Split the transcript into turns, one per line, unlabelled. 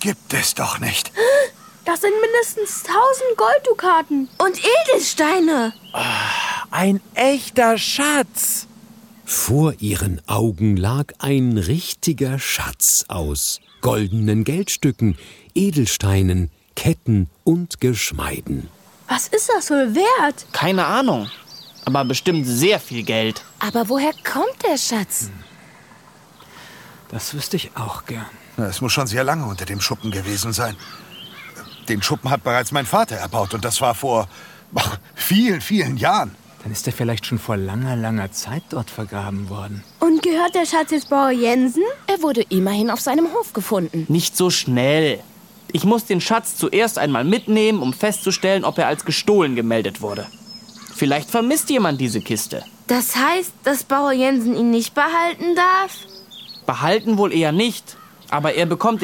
gibt es doch nicht.
Das sind mindestens 1000 Golddukaten.
Und Edelsteine.
Ein echter Schatz.
Vor ihren Augen lag ein richtiger Schatz aus goldenen Geldstücken, Edelsteinen, Ketten und Geschmeiden.
Was ist das wohl wert?
Keine Ahnung, aber bestimmt sehr viel Geld.
Aber woher kommt der Schatz?
Das wüsste ich auch gern.
Es muss schon sehr lange unter dem Schuppen gewesen sein. Den Schuppen hat bereits mein Vater erbaut und das war vor vielen, vielen Jahren.
Dann ist er vielleicht schon vor langer, langer Zeit dort vergraben worden.
Und gehört der Schatz jetzt Bauer Jensen?
Er wurde immerhin auf seinem Hof gefunden.
Nicht so schnell. Ich muss den Schatz zuerst einmal mitnehmen, um festzustellen, ob er als gestohlen gemeldet wurde. Vielleicht vermisst jemand diese Kiste.
Das heißt, dass Bauer Jensen ihn nicht behalten darf?
Behalten wohl eher nicht, aber er bekommt